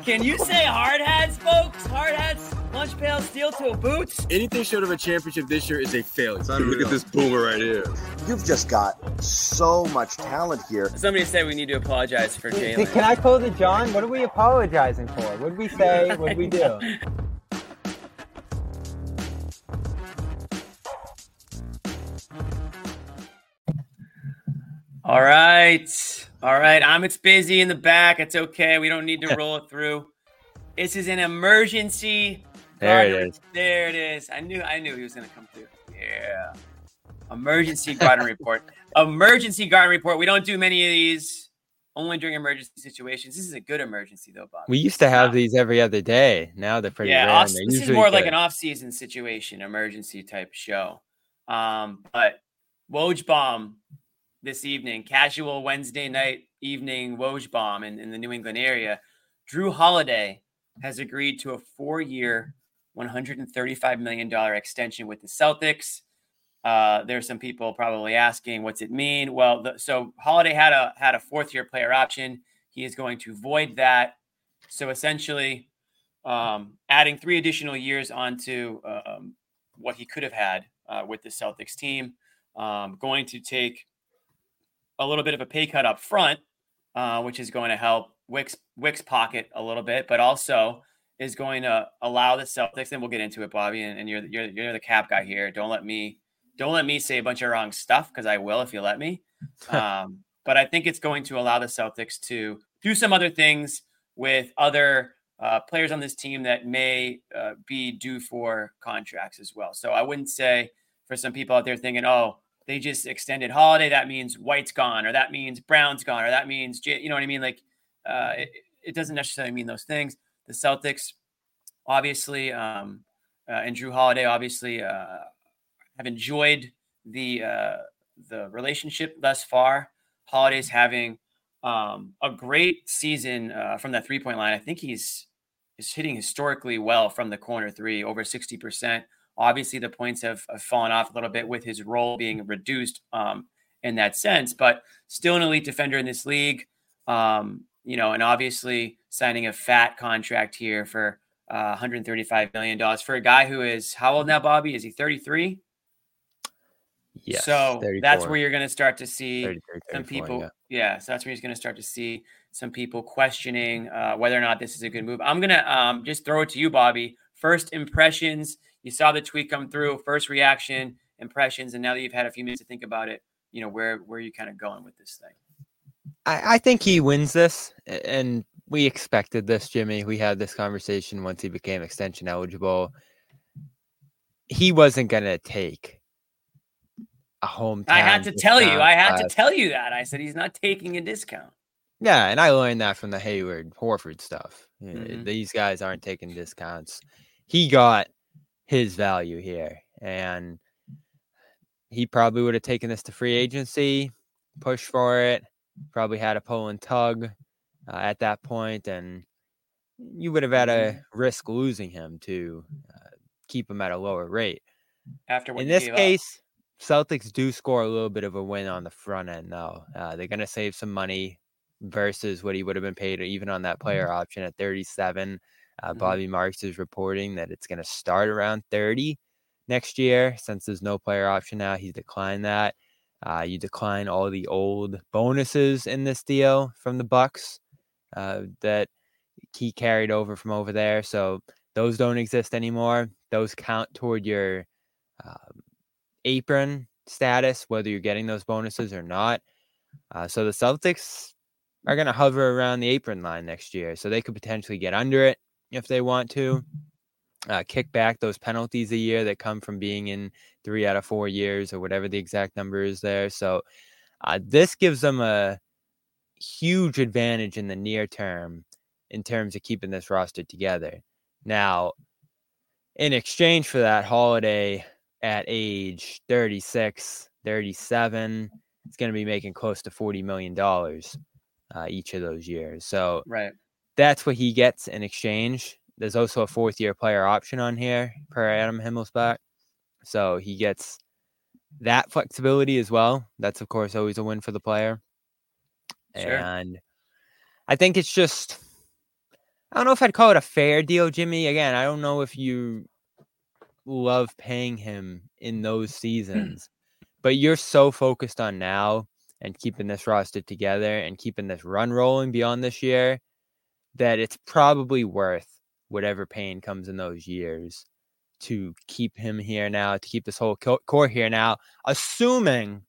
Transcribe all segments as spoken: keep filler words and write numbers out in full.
Can you say hard hats, folks? Hard hats, lunch pail, steel toe boots. Anything short of a championship this year is a failure. Look at this boomer right here. You've just got so much talent here. Somebody said we need to apologize for Jalen. Can I close it, John? What are we apologizing for? What did we say? What did we do? All right. All right. Amit's busy in the back. It's okay. We don't need to roll it through. This is an emergency. There it is. There it is. I knew I knew he was going to come through. Yeah. Emergency garden report. Emergency garden report. We don't do many of these. Only during emergency situations. This is a good emergency, though, Bob. We used to have these every other day. Now they're pretty yeah, rare. off, They're this is usually more good. like an off-season situation, emergency type show. Um, but Woj bomb this evening, casual Wednesday night evening Woj bomb in, in the New England area. Drew Holiday has agreed to a four-year, one hundred thirty-five million dollars extension with the Celtics. Uh, there's some people probably asking, what's it mean? Well, the, so Holiday had a had a fourth year player option. He is going to void that. So essentially, um, adding three additional years onto um, what he could have had uh, with the Celtics team. Um, going to take a little bit of a pay cut up front, uh, which is going to help Wick's Wick's pocket a little bit, but also is going to allow the Celtics. And we'll get into it, Bobby. And, and you're you're you're the cap guy here. Don't let me. Don't let me say a bunch of wrong stuff because I will if you let me. Um, but I think it's going to allow the Celtics to do some other things with other uh, players on this team that may uh, be due for contracts as well. So I wouldn't say for some people out there thinking, oh, they just extended Holiday. That means White's gone, or that means Brown's gone, or that means, you know what I mean? Like uh, it, it doesn't necessarily mean those things. The Celtics, obviously, um, uh, and Drew Holiday, obviously, uh, have enjoyed the uh, the relationship thus far. Holiday's having um, a great season uh, from that three point line. I think he's is hitting historically well from the corner three, over sixty percent. Obviously, the points have, have fallen off a little bit with his role being reduced um, in that sense, but still an elite defender in this league. Um, you know, and obviously signing a fat contract here for uh, one hundred thirty-five million dollars for a guy who is how old now, Bobby? Is he thirty-three? Yes, so thirty-four. That's where you're going to start to see thirty-three, some people. yeah. yeah. So that's where he's going to start to see some people questioning uh, whether or not this is a good move. I'm going to um, just throw it to you, Bobby. First impressions. You saw the tweet come through. First reaction, impressions, and now that you've had a few minutes to think about it, you know where where are you kind of going with this thing? I, I think he wins this, and we expected this, Jimmy. We had this conversation once he became extension eligible. He wasn't going to take a hometown. I had to tell you. I had uh, to tell you that. I said he's not taking a discount. Yeah, and I learned that from the Hayward Horford stuff. Mm-hmm. These guys aren't taking discounts. He got his value here, and he probably would have taken this to free agency, pushed for it, probably had a pull and tug uh, at that point, and you would have had a risk losing him to uh, keep him at a lower rate. After what in you this gave case, up. Celtics do score a little bit of a win on the front end, though. Uh, they're going to save some money versus what he would have been paid even on that player option at thirty-seven. Uh, Mm-hmm. Bobby Marks is reporting that it's going to start around thirty next year. Since there's no player option now, he's declined that. Uh, you decline all the old bonuses in this deal from the Bucks uh, that he carried over from over there. So those don't exist anymore. Those count toward your um, apron status, whether you're getting those bonuses or not. Uh, so the Celtics are going to hover around the apron line next year. So they could potentially get under it if they want to. Uh, kick back those penalties a year that come from being in three out of four years or whatever the exact number is there. So uh, this gives them a huge advantage in the near term in terms of keeping this roster together. Now, in exchange for that, Holiday at age thirty-six, thirty-seven, is going to be making close to forty million dollars uh, each of those years. So right. That's what he gets in exchange. There's also a fourth year player option on here per Adam Himmelsbach. So he gets that flexibility as well. That's, of course, always a win for the player. Sure. And I think it's just I don't know if I'd call it a fair deal, Jimmy. Again, I don't know if you love paying him in those seasons, but you're so focused on now and keeping this roster together and keeping this run rolling beyond this year that it's probably worth whatever pain comes in those years to keep him here now, to keep this whole core here now, assuming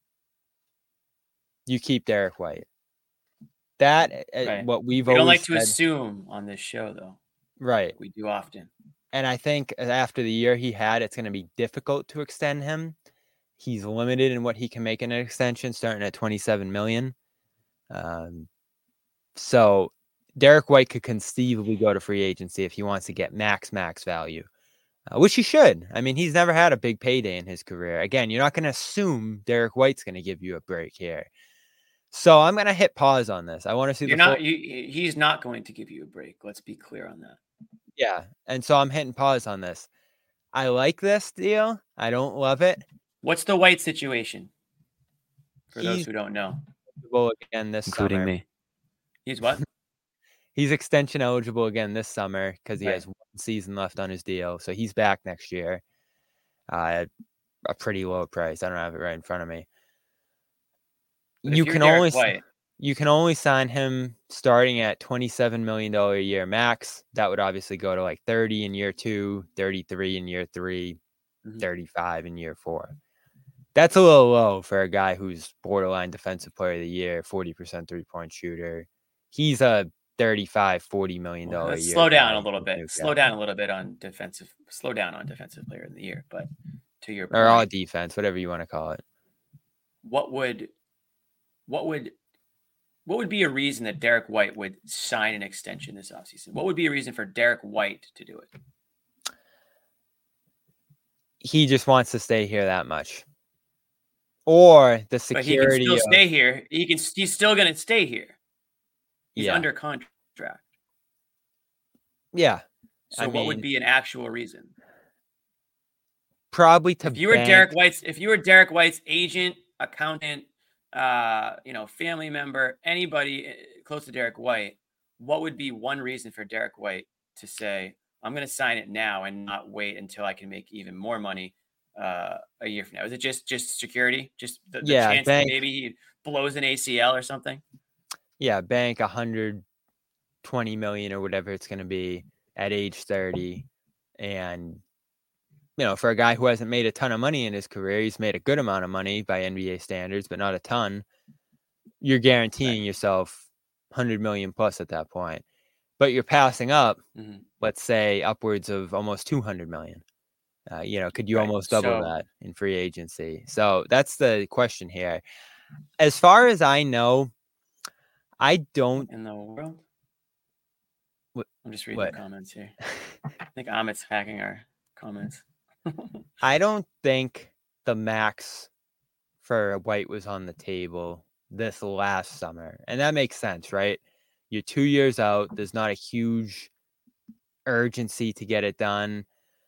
you keep Derek White. That right. what we've we always don't like said. to assume on this show, though. Right. We do often. And I think after the year he had, it's going to be difficult to extend him. He's limited in what he can make in an extension, starting at twenty-seven million dollars. Um, so Derek White could conceivably go to free agency if he wants to get max, max value, uh, which he should. I mean, he's never had a big payday in his career. Again, you're not going to assume Derek White's going to give you a break here. So I'm going to hit pause on this. I want to see You're the not, full... you, he's not going to give you a break. Let's be clear on that. Yeah. And so I'm hitting pause on this. I like this deal. I don't love it. What's the White situation? For he's those who don't know. Again this Including summer. me. He's what? He's extension eligible again this summer because he right. has one season left on his deal. So he's back next year uh, at a pretty low price. I don't have it right in front of me. You can only White. you can only sign him starting at twenty-seven million dollars a year max. That would obviously go to like thirty in year two, thirty-three in year three, mm-hmm. thirty-five in year four. That's a little low for a guy who's borderline defensive player of the year, forty percent three-point shooter. He's a thirty-five, forty million dollars well, a year. Slow down a little bit. Slow down a little bit on defensive. Slow down on defensive player of the year. But to your point, or all defense, whatever you want to call it. What would, what would, what would be a reason that Derek White would sign an extension this offseason? What would be a reason for Derek White to do it? He just wants to stay here that much. Or the security. But he can still of, stay here. He can. He's still going to stay here. He's yeah. under contract. Yeah. So I what mean, would be an actual reason? Probably to. If you were bank. Derek White's, if you were Derek White's agent, accountant, uh, you know, family member, anybody close to Derek White, what would be one reason for Derek White to say, "I'm going to sign it now and not wait until I can make even more money"? Uh, a year from now, is it just just security? Just the, the yeah, chance bank, that maybe he blows an A C L or something? Yeah, bank one hundred twenty million or whatever it's going to be at age thirty, and you know, for a guy who hasn't made a ton of money in his career, he's made a good amount of money by N B A standards, but not a ton. You're guaranteeing right. yourself one hundred million plus at that point, but you're passing up, mm-hmm. let's say, upwards of almost two hundred million. Uh, you know, could you right. almost double so, that in free agency? So that's the question here. As far as I know, I don't. In the world? What, I'm just reading what? the comments here. I think Amit's hacking our comments. I don't think the max for White was on the table this last summer. And that makes sense, right? You're two years out. There's not a huge urgency to get it done.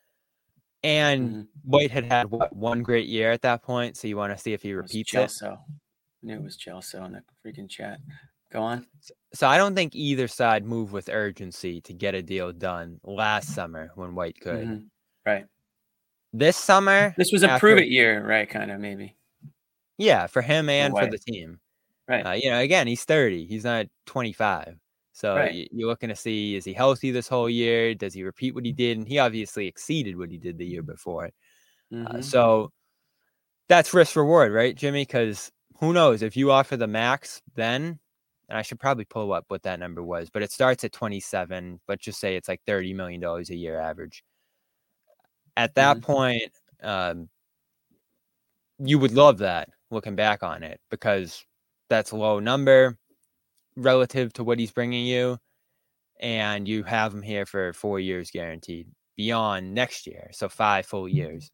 And mm-hmm. White had had what, one great year at that point, so you want to see if he repeats it. I knew it was Chelsea on the freaking chat. Go on. So, so I don't think either side moved with urgency to get a deal done last summer when White could. Mm-hmm. Right. This summer, this was a after, prove it year, right? Kind of maybe. Yeah, for him and for, for the team. Right. Uh, you know, again, he's thirty. He's not twenty-five. So right. you're looking to see, is he healthy this whole year? Does he repeat what he did? And he obviously exceeded what he did the year before. Mm-hmm. Uh, so that's risk reward, right, Jimmy? Because who knows if you offer the max then, and I should probably pull up what that number was, but it starts at twenty-seven. Let's just say it's like thirty million dollars a year average. At that mm-hmm. point, um, you would love that looking back on it because that's a low number relative to what he's bringing you, and you have him here for four years guaranteed beyond next year, so five full years.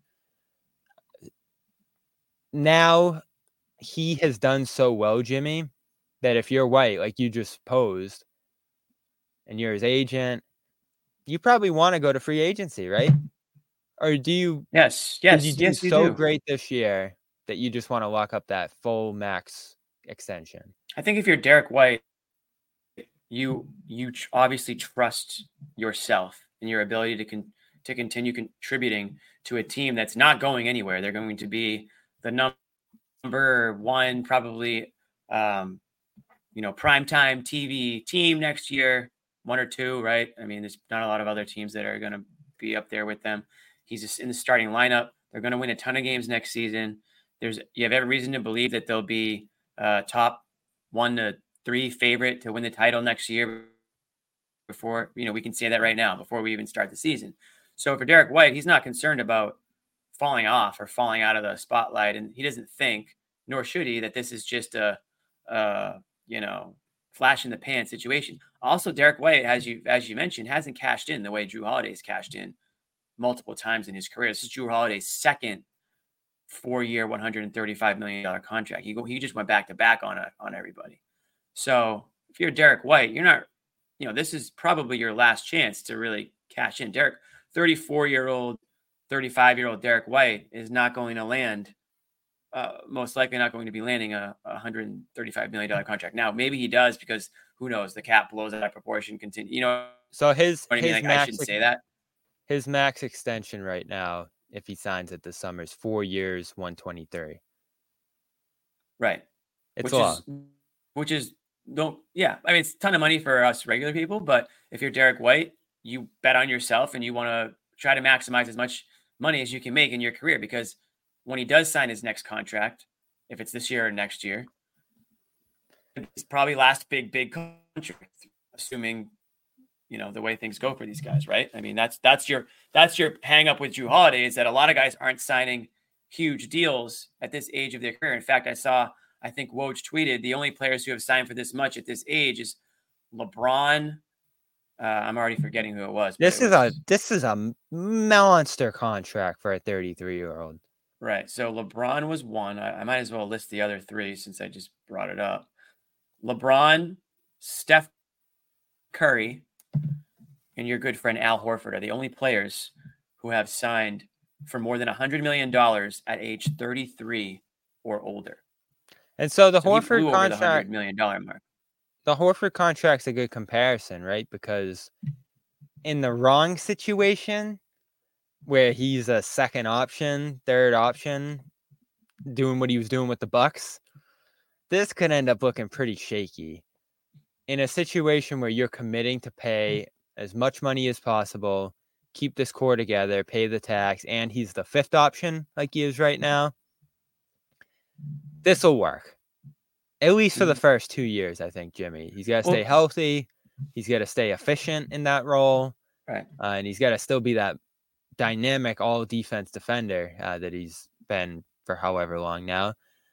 Now he has done so well, Jimmy, that if you're White, like you just posed, and you're his agent, you probably want to go to free agency, right? Or do you? Yes, yes, did you do yes. You so do. great this year that you just want to lock up that full max extension? I think if you're Derek White, you you tr- obviously trust yourself and your ability to con- to continue contributing to a team that's not going anywhere. They're going to be the num- number one, probably, um, you know, primetime T V team next year, one or two, right? I mean, there's not a lot of other teams that are going to be up there with them. He's just in the starting lineup. They're going to win a ton of games next season. There's you have every reason to believe that they'll be uh, top one to three favorite to win the title next year. Before you know, we can say that right now before we even start the season. So for Derek White, he's not concerned about falling off or falling out of the spotlight, and he doesn't think, nor should he, that this is just a, a you know, flash in the pan situation. Also, Derek White, as you as you mentioned, hasn't cashed in the way Jrue Holiday's cashed in multiple times in his career. This is Jrue Holiday's second four-year, one hundred thirty-five million dollars contract. He go, he just went back to back on a, on everybody. So if you're Derek White, you're not, you know, this is probably your last chance to really cash in. Derek, thirty-four-year-old, thirty-five-year-old Derek White is not going to land, uh, most likely not going to be landing a, a one hundred thirty-five million dollars contract. Now, maybe he does because who knows, the cap blows out of proportion. Continue, you know. So his, what I mean? his Like, max I shouldn't say that. His max extension right now, if he signs it this summer, is four years, one twenty-three. Right. It's which a lot. is, which is don't yeah. I mean, it's a ton of money for us regular people, but if you're Derek White, you bet on yourself and you want to try to maximize as much money as you can make in your career, because when he does sign his next contract, if it's this year or next year, it's probably last big, big contract, assuming, you know, the way things go for these guys, right? I mean, that's that's your that's your hang up with Jrue Holiday, is that a lot of guys aren't signing huge deals at this age of their career. In fact, I saw, I think Woj tweeted, the only players who have signed for this much at this age is LeBron. Uh, I'm already forgetting who it was. This it is was, a this is a monster contract for a thirty-three year old. Right. So LeBron was one. I, I might as well list the other three since I just brought it up. LeBron, Steph Curry, and your good friend Al Horford are the only players who have signed for more than one hundred million dollars at age thirty-three or older. And so the so he Horford flew over the one contract, hundred million dollars mark. the Horford contract's a good comparison, right? Because in the wrong situation, where he's a second option, third option, doing what he was doing with the Bucks, this could end up looking pretty shaky. In a situation where you're committing to pay as much money as possible, keep this core together, pay the tax, and he's the fifth option like he is right now, this will work. At least for the first two years, I think, Jimmy. He's got to stay Well- healthy. He's got to stay efficient in that role. Right. Uh, and he's got to still be that dynamic all-defense defender uh, that he's been for however long now.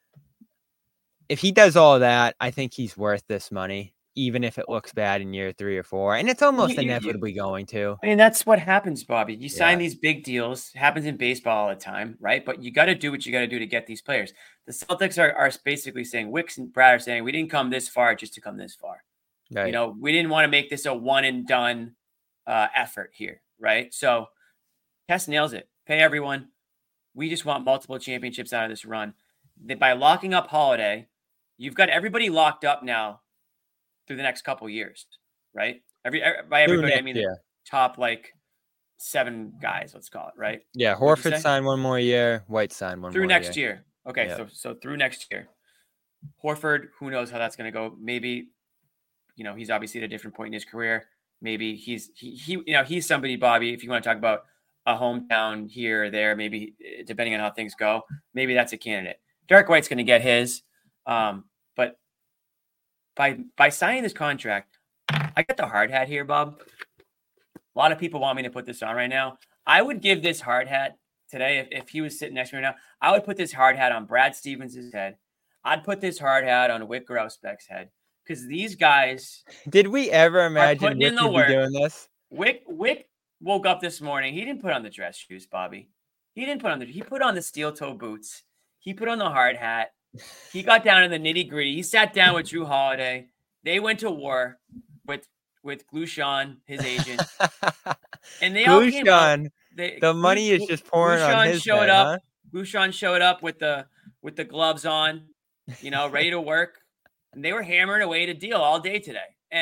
If he does all that, I think he's worth this money, even if it looks bad in year three or four. And it's almost You- you- inevitably going to. I mean, that's what happens, Bobby. You sign Yeah. these big deals. Happens in baseball all the time, right? But you got to do what you got to do to get these players. The Celtics are, are basically saying, Wicks and Brad are saying, we didn't come this far just to come this far. Right. You know, we didn't want to make this a one and done uh, effort here, right? So Tess nails it. Pay everyone. We just want multiple championships out of this run. That by locking up Holiday, you've got everybody locked up now through the next couple years, right? Every by everybody, I mean the top like seven guys, let's call it, right? Yeah, What'd you Horford say? signed one more year. White signed one Through more next year. year. Okay, Yeah. so so through next year. Horford, who knows how that's going to go? Maybe, you know, he's obviously at a different point in his career. Maybe he's he, he you know, he's somebody, Bobby, if you want to talk about a hometown here or there, maybe depending on how things go, maybe that's a candidate. Derek White's going to get his. Um, but by by signing this contract, I got the hard hat here, Bob. A lot of people want me to put this on right now. I would give this hard hat today, if, if he was sitting next to me right now, I would put this hard hat on Brad Stevens' head. I'd put this hard hat on Wick Grousbeck's head, because these guys. Did we ever imagine putting Wick in the would work. be doing this? Wick Wick woke up this morning. He didn't put on the dress shoes, Bobby. He didn't put on the. He put on the steel toe boots. He put on the hard hat. He got down in the nitty gritty. He sat down with Jrue Holiday. They went to war with with Glushan, his agent, and they all came out. Glushan, They, the money is just pouring on Glushan his showed head, up. huh? Glushan showed up with the with the gloves on, you know, ready to work. And they were hammering away to deal all day today. And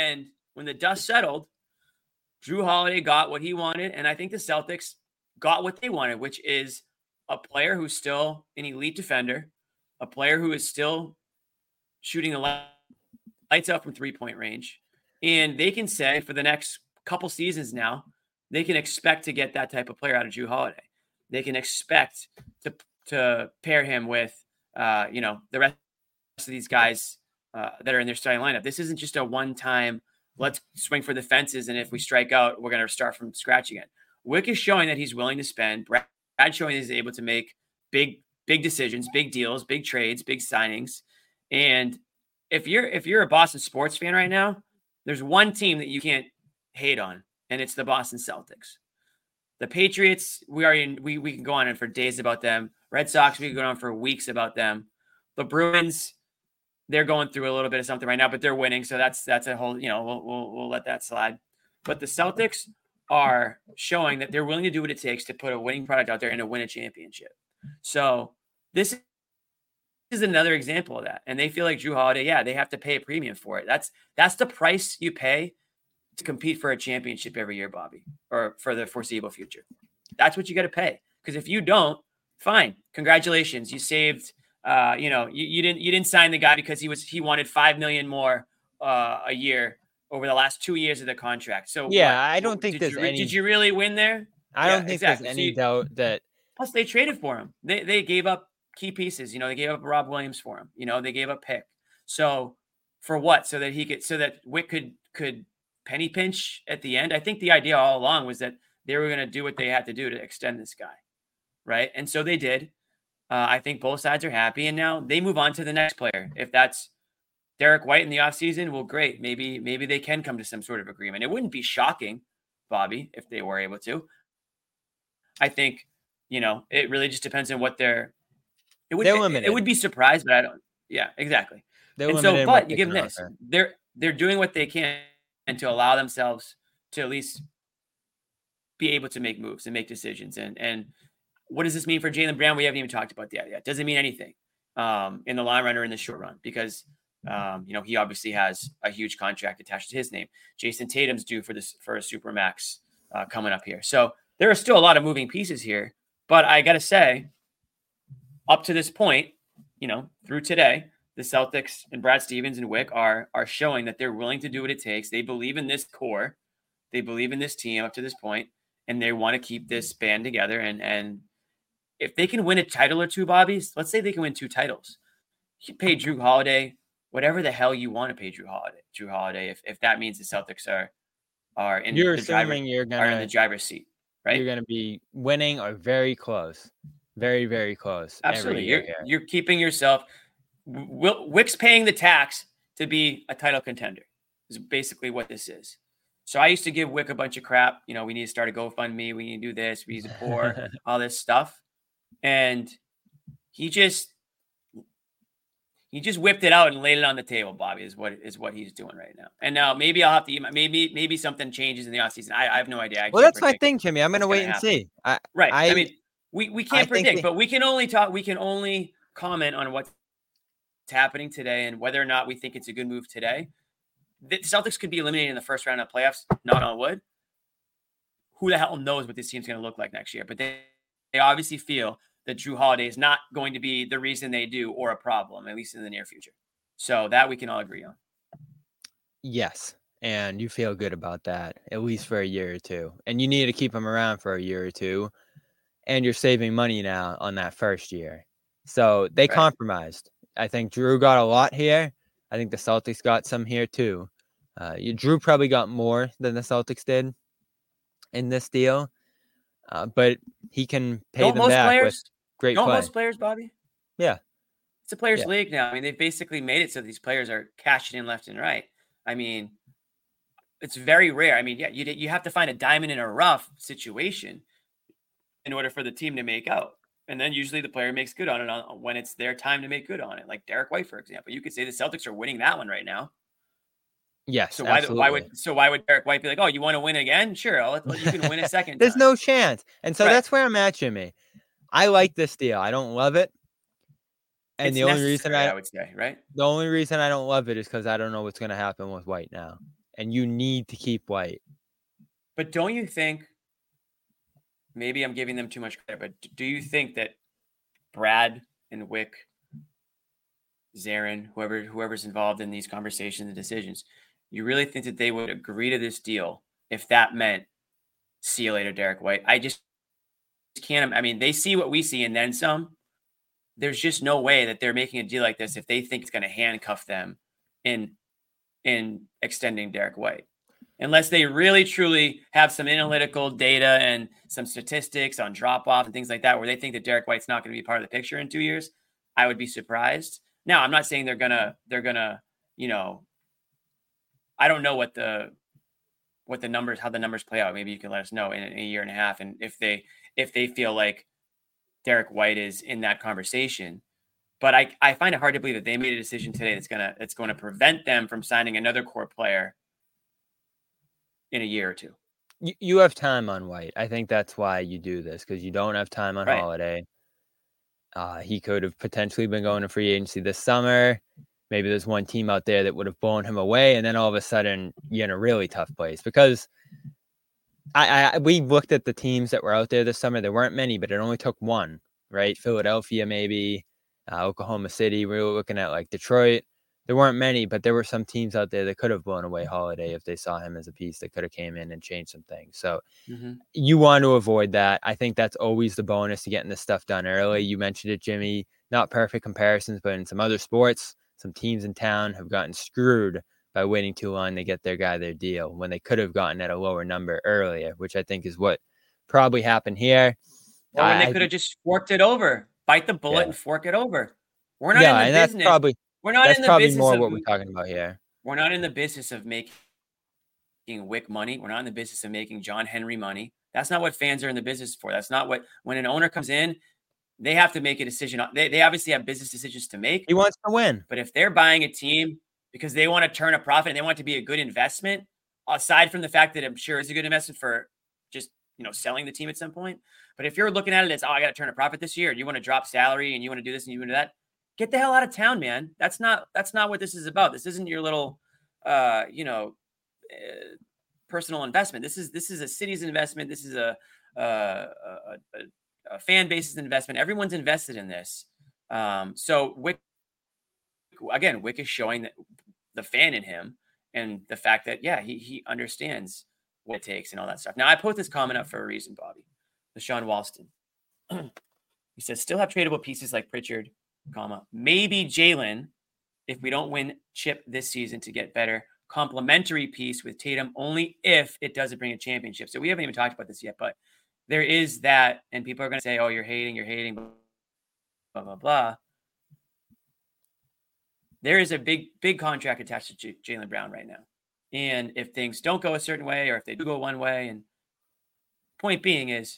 when the dust settled, Jrue Holiday got what he wanted, and I think the Celtics got what they wanted, which is a player who's still an elite defender, a player who is still shooting the lights out from three-point range. And they can say for the next couple seasons now, they can expect to get that type of player out of Jrue Holiday. They can expect to to pair him with, uh, you know, the rest of these guys uh, that are in their starting lineup. This isn't just a one-time, let's swing for the fences, and if we strike out, we're going to start from scratch again. Wyc is showing that he's willing to spend. Brad showing he's able to make big, big decisions, big deals, big trades, big signings. And if you're if you're a Boston sports fan right now, there's one team that you can't hate on, and it's the Boston Celtics. The Patriots, we already we we can go on for days about them. Red Sox, we can go on for weeks about them. The Bruins, they're going through a little bit of something right now, but they're winning, so that's that's a whole, you know, we'll we'll, we'll let that slide. But the Celtics are showing that they're willing to do what it takes to put a winning product out there and to win a championship. So this is another example of that. And they feel like Jrue Holiday, yeah, they have to pay a premium for it. That's that's the price you pay to compete for a championship every year, Bobby, or for the foreseeable future. That's what you got to pay. Because if you don't, fine, congratulations, you saved. Uh, you know, you, you didn't you didn't sign the guy because he was he wanted five million more uh, a year over the last two years of the contract. So yeah, what? I don't think did there's you, any. Did you really win there? I yeah, don't think exactly. there's So any you, doubt that. Plus, they traded for him. They they gave up key pieces. You know, they gave up Rob Williams for him. You know, they gave up pick. So for what? So that he could, so that Wyc could could penny pinch at the end. I think the idea all along was that they were going to do what they had to do to extend this guy, right? And so they did. Uh, I think both sides are happy, and now they move on to the next player. If that's Derek White in the offseason, well, great. Maybe maybe they can come to some sort of agreement. It wouldn't be shocking, Bobby, if they were able to. I think, you know, it really just depends on what they're – it would it, it would be surprised, but I don't – yeah, exactly. They're and so, but you give them this. Offer. They're, they're doing what they can to allow themselves to at least be able to make moves and make decisions. And and – what does this mean for Jaylen Brown? We haven't even talked about that yet. Doesn't mean anything um, in the long run or in the short run because, um, you know, he obviously has a huge contract attached to his name. Jason Tatum's due for this for a Supermax uh, coming up here. So there are still a lot of moving pieces here. But I got to say, up to this point, you know, through today, the Celtics and Brad Stevens and Wyc are are showing that they're willing to do what it takes. They believe in this core. They believe in this team up to this point, and they want to keep this band together and and if they can win a title or two, Bobby, let's say they can win two titles. You pay Jrue Holiday whatever the hell you want to pay Jrue Holiday. Jrue Holiday, if, if that means the Celtics are are in you're the assuming driver, you're gonna are in the driver's seat, right? You're gonna be winning or very close, very very close. Absolutely, you're here. you're keeping yourself. Wyc's paying the tax to be a title contender. Is basically what this is. So I used to give Wyc a bunch of crap. You know, we need to start a GoFundMe. We need to do this. We need to pour all this stuff. And he just he just whipped it out and laid it on the table, Bobby, is what is what he's doing right now. And now maybe I'll have to maybe maybe something changes in the offseason. I, I have no idea. I well, that's my thing, Timmy. I'm going to wait and happen. see. I, right. I, I mean, we, we can't I predict, we, but we can only talk. We can only comment on what's happening today and whether or not we think it's a good move today. The Celtics could be eliminated in the first round of playoffs, not on wood. Who the hell knows what this team's going to look like next year? But they, they obviously feel that Jrue Holiday is not going to be the reason they do or a problem, at least in the near future. So that we can all agree on. Yes. And you feel good about that, at least for a year or two. And you need to keep him around for a year or two. And you're saving money now on that first year. So they right. compromised. I think Jrue got a lot here. I think the Celtics got some here too. Uh, Jrue probably got more than the Celtics did in this deal. Uh, but he can pay don't them back players, with great don't play. Most players, Bobby? Yeah. It's a players' yeah. league now. I mean, they've basically made it so these players are cashing in left and right. I mean, it's very rare. I mean, yeah, you you have to find a diamond in a rough situation in order for the team to make out. And then usually the player makes good on it on, when it's their time to make good on it. Like Derek White, for example. You could say the Celtics are winning that one right now. Yes, so why, absolutely. why would so why would Derek White be like, oh, you want to win again? Sure, I'll let, you can win a second There's time. no chance. And so right. that's where I'm at, Jimmy. I like this deal. I don't love it. And it's the only reason I, I would say, right? The only reason I don't love it is because I don't know what's going to happen with White now. and you need to keep White. But don't you think, maybe I'm giving them too much credit, but do you think that Brad and Wyc, Zarin, whoever whoever's involved in these conversations and decisions, you really think that they would agree to this deal if that meant see you later, Derek White? I just can't. I mean, they see what we see and then some. There's just no way that they're making a deal like this if they think it's going to handcuff them in in extending Derek White. Unless they really truly have some analytical data and some statistics on drop-off and things like that, where they think that Derek White's not going to be part of the picture in two years, I would be surprised. Now, I'm not saying they're gonna they're gonna you know, I don't know what the what the numbers how the numbers play out. Maybe you can let us know in a year and a half, and if they if they feel like Derek White is in that conversation. But I I find it hard to believe that they made a decision today that's gonna that's going to prevent them from signing another core player in a year or two. You, you have time on White. I think that's why you do this, because you don't have time on Right. Holiday. Uh, he could have potentially been going to free agency this summer. Maybe there's one team out there that would have blown him away, and then all of a sudden you're in a really tough place. Because I, I we looked at the teams that were out there this summer. There weren't many, but it only took one, right? Philadelphia, maybe uh, Oklahoma City. We were looking at like Detroit. There weren't many, but there were some teams out there that could have blown away Holiday if they saw him as a piece that could have came in and changed some things. So mm-hmm. you want to avoid that. I think that's always the bonus to getting this stuff done early. You mentioned it, Jimmy. Not perfect comparisons, but in some other sports, some teams in town have gotten screwed by waiting too long to get their guy their deal when they could have gotten at a lower number earlier, which I think is what probably happened here. Or when I, they could have just forked it over, bite the bullet yeah. and fork it over. We're not yeah, in the and business. That's probably, we're not that's in the probably business more of, what we're talking about here. We're not in the business of making Wyc money. We're not in the business of making John Henry money. That's not what fans are in the business for. That's not what, when an owner comes in, they have to make a decision. They, they obviously have business decisions to make. He wants to win. But if they're buying a team because they want to turn a profit and they want it to be a good investment, aside from the fact that I'm sure it's a good investment for just, you know, selling the team at some point. But if you're looking at it as, oh, I got to turn a profit this year, and you want to drop salary and you want to do this and you want to do that, get the hell out of town, man. That's not, that's not what this is about. This isn't your little, uh, you know, uh, personal investment. This is, this is a city's investment. This is a, uh, a, a, a fan base's investment. Everyone's invested in this. Um, so Wyc, again, Wyc is showing that the fan in him and the fact that, yeah, he, he understands what it takes and all that stuff. Now I put this comment up for a reason, Bobby. Deshaun Walston. He says, still have tradable pieces like Pritchard, comma, maybe Jalen, if we don't win chip this season to get better. Complementary piece with Tatum only if it doesn't bring a championship. So we haven't even talked about this yet, but there is that, and people are going to say, oh, you're hating, you're hating, blah, blah, blah, blah. There is a big, big contract attached to J- Jaylen Brown right now. And if things don't go a certain way, or if they do go one way, and point being is,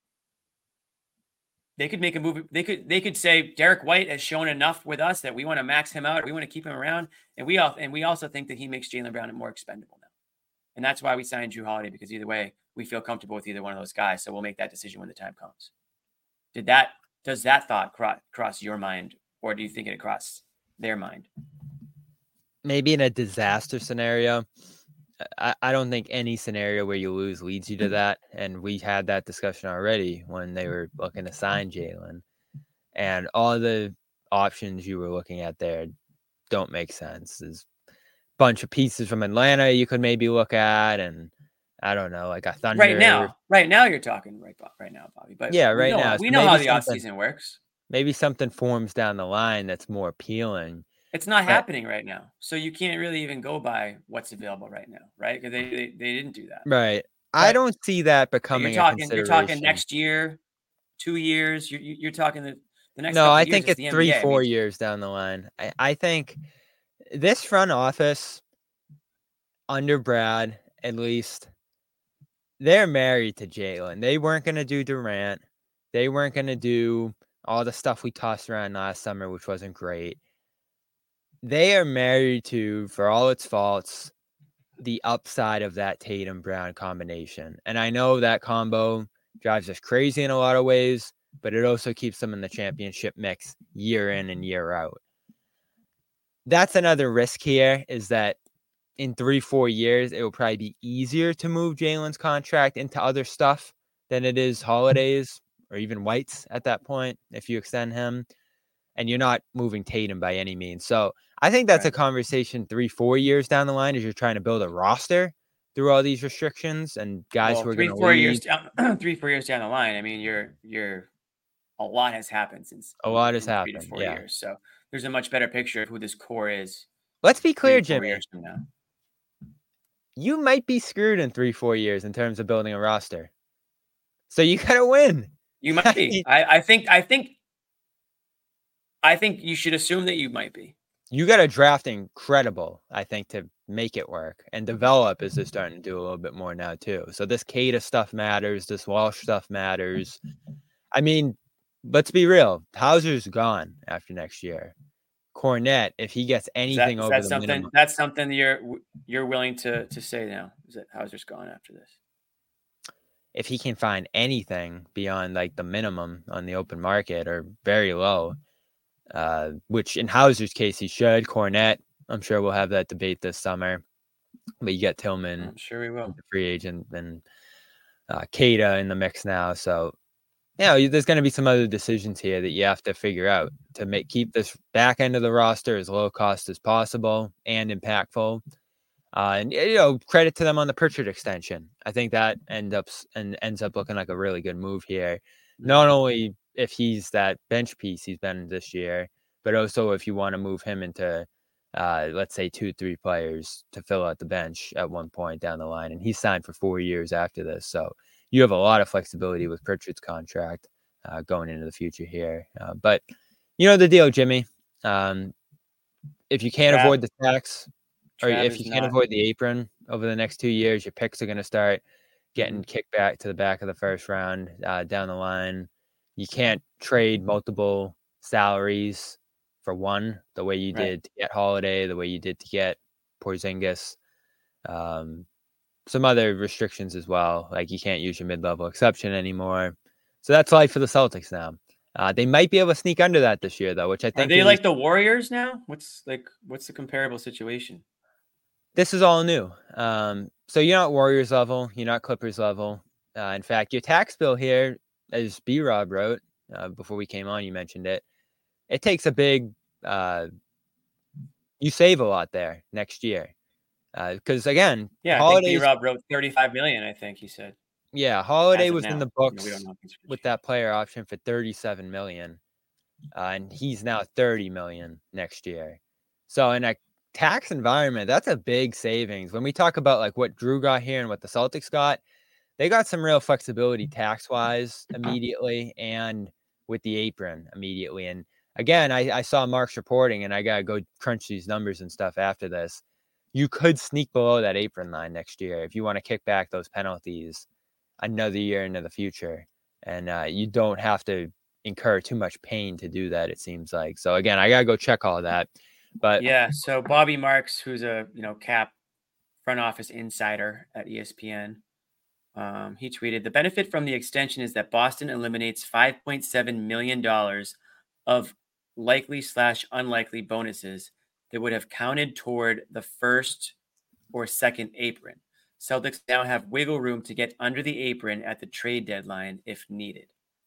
they could make a move. They could they could say Derek White has shown enough with us that we want to max him out. Or we want to keep him around, and we all and we also think that he makes Jaylen Brown more expendable now, and that's why we signed Jrue Holiday, because either way we feel comfortable with either one of those guys. So we'll make that decision when the time comes. Did that does that thought cross, cross your mind, or do you think it crossed their mind? Maybe in a disaster scenario. I, I don't think any scenario where you lose leads you to that. And we had that discussion already when they were looking to sign Jaylen. And all the options you were looking at there don't make sense. There's a bunch of pieces from Atlanta you could maybe look at, and I don't know, like a Thunder. Right now, right now you're talking right, right now, Bobby. But yeah, right we know, now. We so know how the offseason works. Maybe something forms down the line that's more appealing. It's not but, happening right now. So you can't really even go by what's available right now, right? Because they, they they didn't do that. Right. But I don't see that becoming you're talking, a consideration. You're talking next year, two years. You're, you're talking the, the next No, I years, think it's, it's three, N B A. four I mean, years down the line. I, I think this front office, under Brad, at least, they're married to Jaylen. They weren't going to do Durant. They weren't going to do all the stuff we tossed around last summer, which wasn't great. They are married to, for all its faults, the upside of that Tatum Brown combination. And I know that combo drives us crazy in a lot of ways, but it also keeps them in the championship mix year in and year out. That's another risk here, is that in three, four years, it will probably be easier to move Jalen's contract into other stuff than it is Holidays or even White's at that point if you extend him. And you're not moving Tatum by any means. So I think that's Right. a conversation three, four years down the line as you're trying to build a roster through all these restrictions and guys Well, who are three, going to four leave. years down, three, four years down the line. I mean, you're you're a lot has happened since A lot has in three happened, to four yeah. years. So there's a much better picture of who this core is. Let's be clear, three, four Jimmy. years from now. You might be screwed in three, four years in terms of building a roster. So you got to win. You might be. I, I think. I think. I think you should assume that you might be. You got to draft incredible, I think, to make it work. And develop is just starting to do a little bit more now, too. So this Cada stuff matters. This Walsh stuff matters. I mean, let's be real. Hauser's gone after next year. Cornette, if he gets anything is that, is over that the something, minimum. That's something you're you're willing to to say now. Is that Hauser's gone after this? If he can find anything beyond like the minimum on the open market or very low, uh, which in Hauser's case he should. Cornette, I'm sure we'll have that debate this summer. But you get Tillman, I'm sure we will. the free agent, and uh, Cada in the mix now. So, you know, there's going to be some other decisions here that you have to figure out to make keep this back end of the roster as low cost as possible and impactful. Uh, and, you know, credit to them on the Pritchard extension. I think that end up and ends up looking like a really good move here. Not only if he's that bench piece he's been this year, but also if you want to move him into, uh, let's say, two, three players to fill out the bench at one point down the line. And he's signed for four years after this. So you have a lot of flexibility with Pritchard's contract uh, going into the future here. Uh, but you know the deal, Jimmy. Um, if you can't Trav, avoid the tax, or Trav if you can't not, avoid the apron over the next two years, your picks are going to start getting mm-hmm. kicked back to the back of the first round uh, down the line. You can't trade multiple salaries for one, the way you right. did to get Holiday, the way you did to get Porzingis. Um, some other restrictions as well, like you can't use your mid-level exception anymore. So that's life for the Celtics now. Uh, they might be able to sneak under that this year, though, which I think are they is, like the Warriors now? What's like what's the comparable situation? This is all new. Um, so you're not Warriors level, you're not Clippers level. Uh, in fact, your tax bill here, as B-Rob wrote uh, before we came on, you mentioned it. It takes a big. Uh, you save a lot there next year, because uh, again, yeah, Holidays, I think B-Rob wrote thirty-five million. I think he said. Yeah, Holiday was now. in the books you know, with that player option for thirty-seven million, uh, and he's now thirty million next year. So in a tax environment, that's a big savings. When we talk about like what Drew got here and what the Celtics got, they got some real flexibility tax wise immediately, and with the apron immediately. And again, I, I saw Mark's reporting, and I gotta go crunch these numbers and stuff after this. You could sneak below that apron line next year if you want to kick back those penalties another year into the future, and uh, you don't have to incur too much pain to do that, it seems like. So again, I gotta go check all that. But yeah, so Bobby Marks, who's a you know cap front office insider at E S P N, um, he tweeted, the benefit from the extension is that Boston eliminates five point seven million dollars of likely slash unlikely bonuses that would have counted toward the first or second apron. Celtics now have wiggle room to get under the apron at the trade deadline if needed.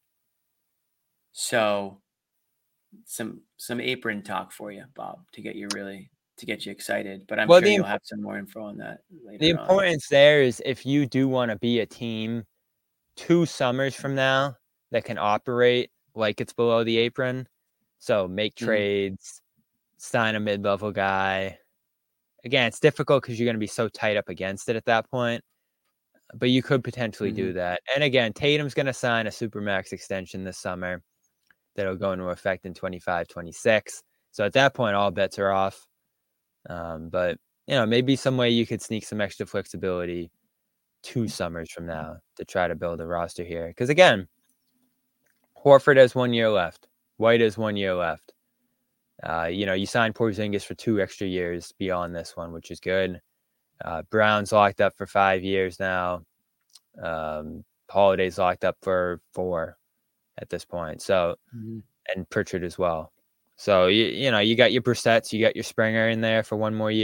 So some some apron talk for you, Bob, to get you really to get you excited. But I'm well, sure you'll imp- have some more info on that later. The importance on. there is if you do want to be a team two summers from now that can operate like it's below the apron. So make Mm-hmm. trades, sign a mid-level guy. Again, it's difficult because you're going to be so tight up against it at that point, but you could potentially Mm-hmm. do that. And again, Tatum's going to sign a Supermax extension this summer that'll go into effect in twenty-five, twenty-six. So at that point, all bets are off. Um, but, you know, maybe some way you could sneak some extra flexibility two summers from now to try to build a roster here. Because again, Horford has one year left. White has one year left. Uh, you know, you signed Porzingis for two extra years beyond this one, which is good. Uh, Brown's locked up for five years now. Um, Holiday's locked up for four at this point. So, mm-hmm. and Pritchard as well. So, you, you know, you got your Brissetts, you got your Springer in there for one more year.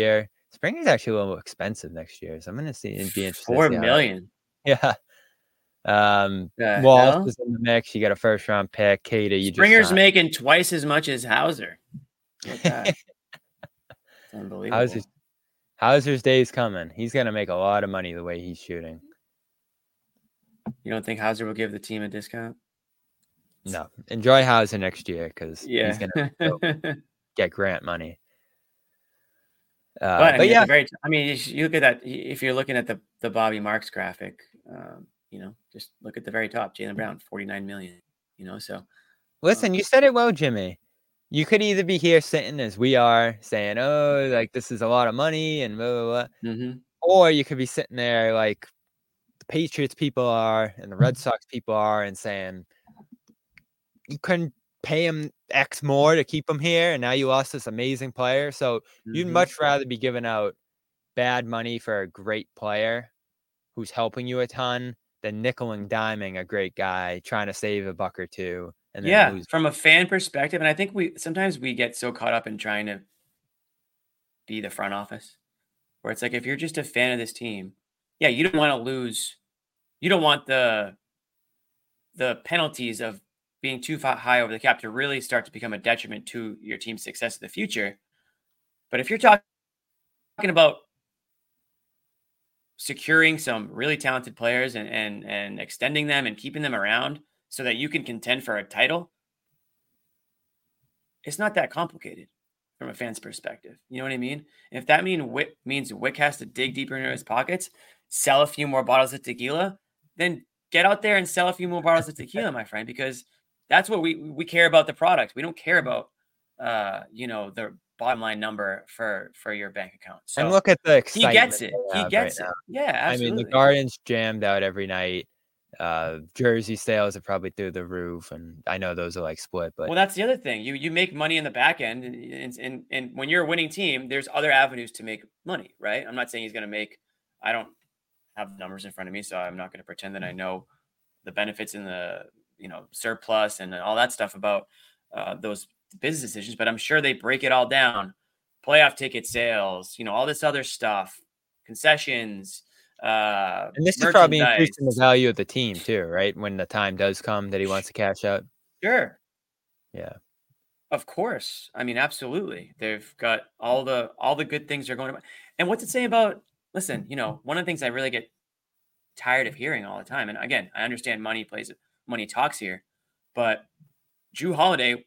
Springer's actually a little expensive next year, so I'm gonna see and be interested. Four to see million. Yeah. Um, The Walsh hell? is in the mix. You got a first round pick. Kata, you Springer's just making twice as much as Hauser. Look at that. It's unbelievable. Hauser's, Hauser's day's coming. He's gonna make a lot of money the way he's shooting. You don't think Hauser will give the team a discount? No, enjoy Hauser next year because Yeah. he's gonna go get grant money. Uh, but I but mean, yeah, at the very, I mean, you, you look at that. If you're looking at the the Bobby Marks graphic, um, you know, just look at the very top. Jaylen Brown, forty-nine million. You know, so listen, you said it well, Jimmy. You could either be here sitting as we are saying, "Oh, like this is a lot of money," and blah blah blah, mm-hmm. or you could be sitting there like the Patriots people are and the Red Sox people are, and saying you couldn't pay him X more to keep him here, and now you lost this amazing player. So Mm-hmm. you'd much rather be giving out bad money for a great player who's helping you a ton than nickel and diming a great guy trying to save a buck or two. And then yeah, lose. From a fan perspective, and I think we sometimes we get so caught up in trying to be the front office, where it's like if you're just a fan of this team, yeah, you don't want to lose. You don't want the the penalties of being too high over the cap to really start to become a detriment to your team's success in the future. But if you're talking about securing some really talented players and and and extending them and keeping them around so that you can contend for a title, it's not that complicated from a fan's perspective. You know what I mean? If that mean Wick, means Wick has to dig deeper into his pockets, sell a few more bottles of tequila, then get out there and sell a few more bottles of tequila, my friend, because that's what we we care about, the product. We don't care about uh, you know, the bottom line number for for your bank account. So and look at the excitement. He gets it. He gets right it. Now. Yeah, absolutely. I mean, the Garden's jammed out every night. Uh, jersey sales are probably through the roof, and I know those are like split, but well, that's the other thing. You you make money in the back end, and and and, and when you're a winning team, there's other avenues to make money, right? I'm not saying he's going to make. I don't have numbers in front of me, so I'm not going to pretend that I know the benefits and the you know surplus and all that stuff about uh, those business decisions. But I'm sure they break it all down: playoff ticket sales, you know, all this other stuff, concessions. Uh, and this is probably increasing the value of the team too, right? When the time does come that he wants to cash out. Sure. Yeah. Of course. I mean, absolutely. They've got all the all the good things are going to. And what's it say about? Listen, you know, one of the things I really get tired of hearing all the time, and again, I understand money plays money talks here, but Jrue Holiday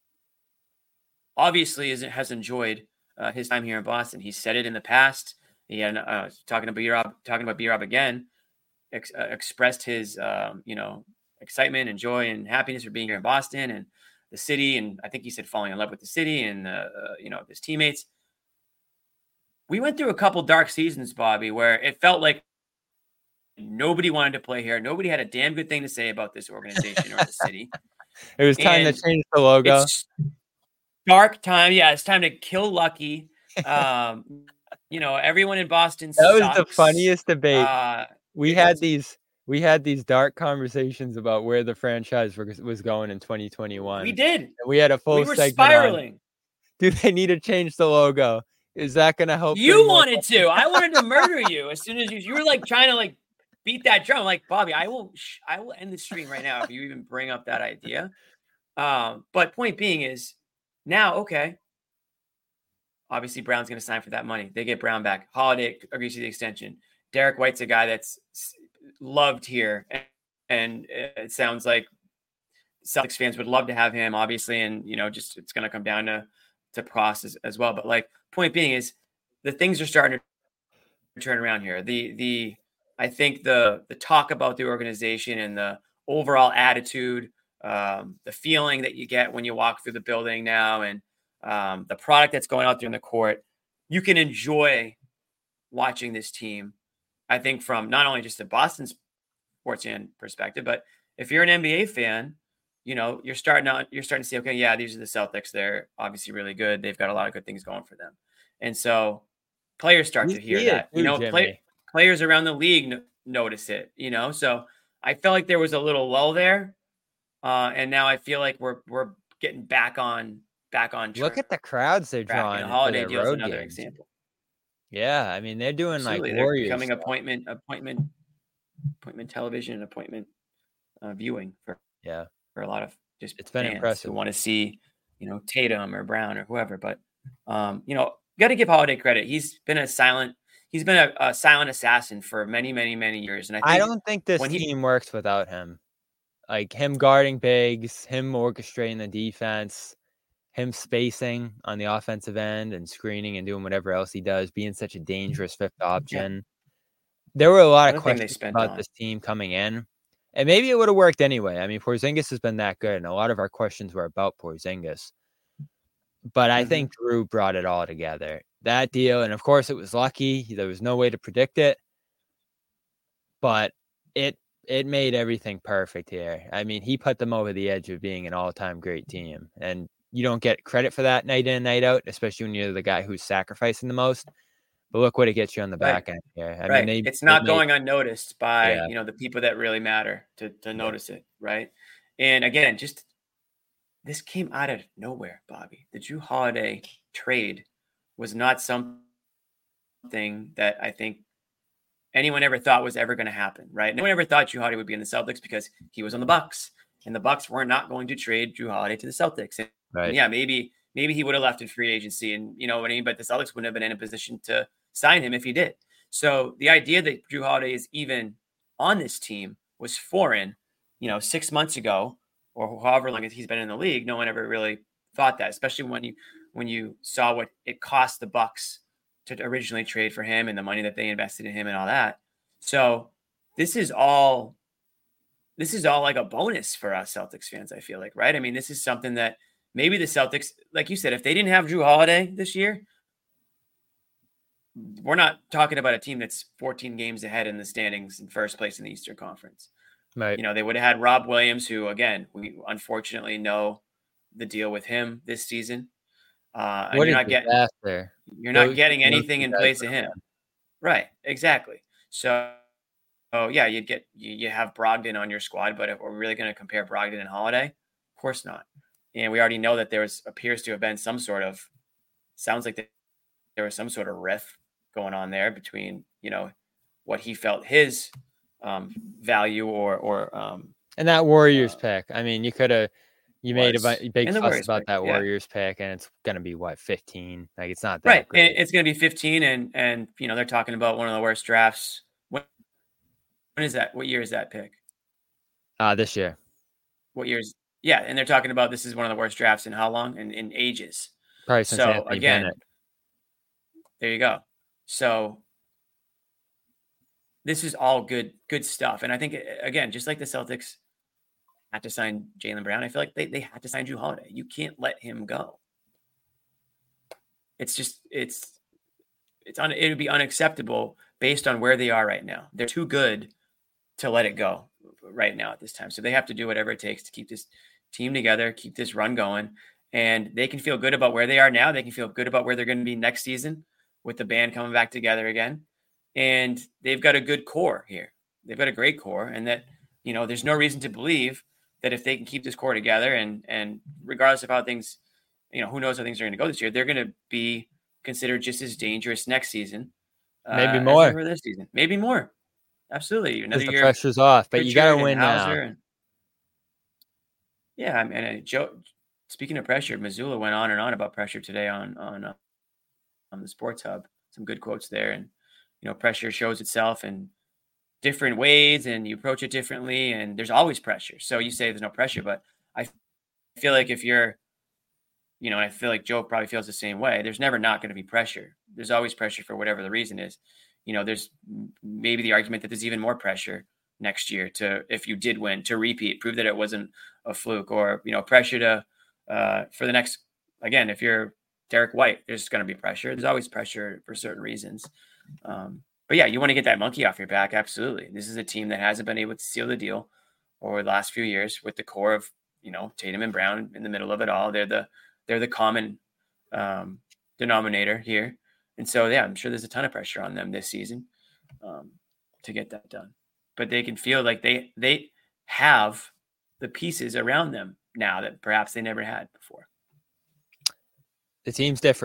obviously is, has enjoyed uh, his time here in Boston. He said it in the past. He had uh, talking about B-Rob, talking about B-Rob again, ex- uh, expressed his, um, you know, excitement and joy and happiness for being here in Boston and the city. And I think he said falling in love with the city and, uh, uh, you know, his teammates. We went through a couple dark seasons, Bobby, where it felt like nobody wanted to play here. Nobody had a damn good thing to say about this organization or the city. It was time and to change the logo. It's dark time. Yeah, it's time to kill Lucky. Um, you know, everyone in Boston That was sucks. the funniest debate. Uh, we had these we had these dark conversations about where the franchise was, was going in twenty twenty-one. We did. And we had a full we were segment spiraling. On, do they need to change the logo? Is that going to help? You wanted to. I wanted to murder you as soon as you you were like trying to like beat that drum. I'm like, Bobby, I will sh- I will end the stream right now if you even bring up that idea. Um, but point being is now, okay. Obviously, Brown's going to sign for that money. They get Brown back. Holiday agrees to the extension. Derek White's a guy that's loved here. And, and it sounds like Celtics fans would love to have him, obviously. And, you know, just it's going to come down to, to process as well. But, like, point being is the things are starting to turn around here. The, the, I think the, the talk about the organization and the overall attitude, um, the feeling that you get when you walk through the building now and, Um, the product that's going out there in the court, you can enjoy watching this team. I think from not only just a Boston sports fan perspective, but if you're an N B A fan, you know, you're starting out, you're starting to see, okay, yeah, these are the Celtics. They're obviously really good. They've got a lot of good things going for them. And so players start we to hear that, too, you know, play, players around the league no, notice it, you know? So I felt like there was a little lull there. Uh, and now I feel like we're, we're getting back on, back on track. Look at the crowds they're drawing. You know, Holiday for deal is another games. example. Yeah, I mean they're doing Absolutely. like They're Warriors becoming stuff. appointment, appointment, appointment television, appointment uh, viewing for Yeah, for a lot of just it's been fans impressive. who want to see, you know, Tatum or Brown or whoever. But um, you know, got to give Holiday credit. He's been a silent, he's been a, a silent assassin for many, many, many years. And I think I don't think this when he team works without him. Like him guarding bigs, him orchestrating the defense, him spacing on the offensive end and screening and doing whatever else he does, being such a dangerous fifth yeah, option. There were a lot of another thing they questions spent about on. this team coming in, and maybe it would have worked anyway. I mean, Porzingis has been that good, and a lot of our questions were about Porzingis. But I Mhm. think Drew brought it all together. That deal, and of course it was lucky. There was no way to predict it, but it it made everything perfect here. I mean, he put them over the edge of being an all-time great team, and you don't get credit for that night in and night out, especially when you're the guy who's sacrificing the most. But look what it gets you on the Right. back end here. I right. mean, they It's they not made, going unnoticed by, yeah, you know, the people that really matter to to yeah, notice it, right? And again, just this came out of nowhere, Bobby. The Drew Holiday trade was not something that I think anyone ever thought was ever going to happen, right? No one ever thought Drew Holiday would be in the Celtics because he was on the Bucks, and the Bucks were not going to trade Drew Holiday to the Celtics. And, and right. yeah, maybe maybe he would have left in free agency, and you know what I mean. But the Celtics wouldn't have been in a position to sign him if he did. So the idea that Drew Holiday is even on this team was foreign, you know, six months ago or however long he's been in the league. No one ever really thought that, especially when you when you saw what it cost the Bucks to originally trade for him and the money that they invested in him and all that. So this is all this is all like a bonus for us Celtics fans, I feel like, right? I mean, this is something that maybe the Celtics, like you said, if they didn't have Drew Holiday this year, we're not talking about a team that's fourteen games ahead in the standings in first place in the Eastern Conference. Right. You know, they would have had Rob Williams, who, again, we unfortunately know the deal with him this season. Uh, and What you're a not getting disaster. you're not Those getting those anything two in guys place were of the him. man. Right, exactly. So, oh yeah, you'd get you, you have Brogdon on your squad, but if we're really going to compare Brogdon and Holiday, of course not. And we already know that there was appears to have been some sort of sounds like that there was some sort of riff going on there between, you know, what he felt his um, value or or um, And that Warriors uh, pick. I mean, you could have you made a was bu- big in the fuss Warriors about pick. that Yeah, Warriors pick, and it's gonna be what fifteen. Like it's not right. that And great. it's going to be fifteen, and and you know they're talking about one of the worst drafts. When, when is that? What year is that pick? Uh this year. What years? Yeah, and they're talking about this is one of the worst drafts in how long? In, in ages. Probably since So Anthony again, Bennett. there you go. So this is all good, good stuff. And I think again, just like the Celtics had to sign Jaylen Brown, I feel like they, they had to sign Drew Holiday. You can't let him go. It's just it's it's un, it would be unacceptable based on where they are right now. They're too good to let it go right now at this time. So they have to do whatever it takes to keep this team together, keep this run going, and they can feel good about where they are now. They can feel good about where they're going to be next season with the band coming back together again. And they've got a good core here. They've got a great core, and that, you know, there's no reason to believe that if they can keep this core together and and regardless of how things, you know, who knows how things are going to go this year, they're going to be considered just as dangerous next season, uh, Maybe as more. they were this season. Maybe more. Absolutely. Another Because the year. pressure's off, but you got to Pritchard and win now. Hauser and- yeah, I mean, uh, Joe. Speaking of pressure, Missoula went on and on about pressure today on on uh, on the Sports Hub. Some good quotes there, and you know, pressure shows itself in different ways, and you approach it differently. And there's always pressure. So you say there's no pressure, but I feel like if you're, you know, and I feel like Joe probably feels the same way. There's never not going to be pressure. There's always pressure for whatever the reason is. You know, there's maybe the argument that there's even more pressure next year to, if you did win, to repeat, prove that it wasn't a fluke, or, you know, pressure to, uh, for the next, again, if you're Derek White, there's going to be pressure. There's always pressure for certain reasons. Um, but yeah, you want to get that monkey off your back. Absolutely. This is a team that hasn't been able to seal the deal over the last few years with the core of, you know, Tatum and Brown in the middle of it all. They're the, they're the common um, denominator here. And so, yeah, I'm sure there's a ton of pressure on them this season um, to get that done. But they can feel like they they have the pieces around them now that perhaps they never had before. The team's different.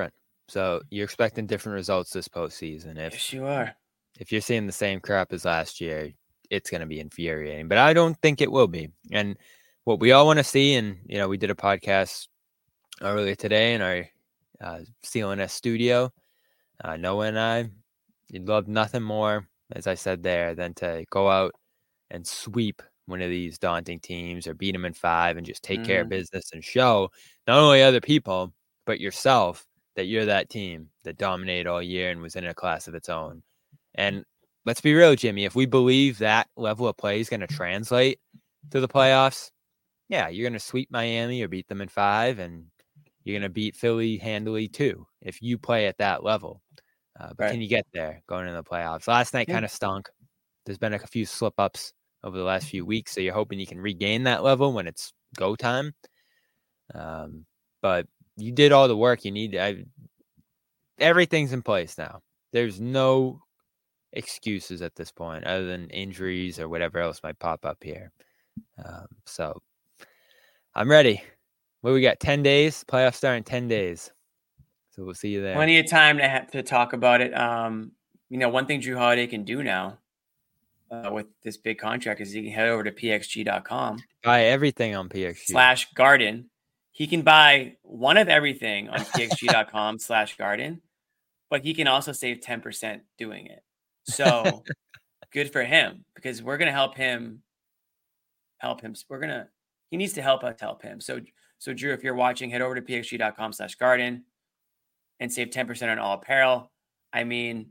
So you're expecting different results this postseason. If Yes, you are. If you're seeing the same crap as last year, it's going to be infuriating. But I don't think it will be. And what we all want to see, and you know, we did a podcast earlier today in our uh, C L N S studio. Uh, Noah and I, you'd love nothing more, as I said there, than to go out and sweep one of these daunting teams or beat them in five and just take mm. care of business and show not only other people, but yourself that you're that team that dominated all year and was in a class of its own. And let's be real, Jimmy, if we believe that level of play is going to translate to the playoffs, yeah, you're going to sweep Miami or beat them in five, and you're going to beat Philly handily too if you play at that level. Uh, but right. Can you get there going into the playoffs? Last night yeah. kind of stunk. There's been a few slip-ups over the last few weeks, so you're hoping you can regain that level when it's go time. Um, but you did all the work you need. I, everything's in place now. There's no excuses at this point other than injuries or whatever else might pop up here. Um, so I'm ready. What do we got? ten days? Playoffs start in ten days. So we'll see you there. Plenty of time to have to talk about it. Um, you know, one thing Jrue Holiday can do now uh, with this big contract is he can head over to P X G dot com. Buy everything on P X G. Slash Garden. He can buy one of everything on P X G dot com slash Garden, but he can also save ten percent doing it. So good for him, because we're going to help him help him. We're going to, he needs to help us help him. So, so Drew, if you're watching, head over to P X G dot com slash Garden and save ten percent on all apparel. I mean,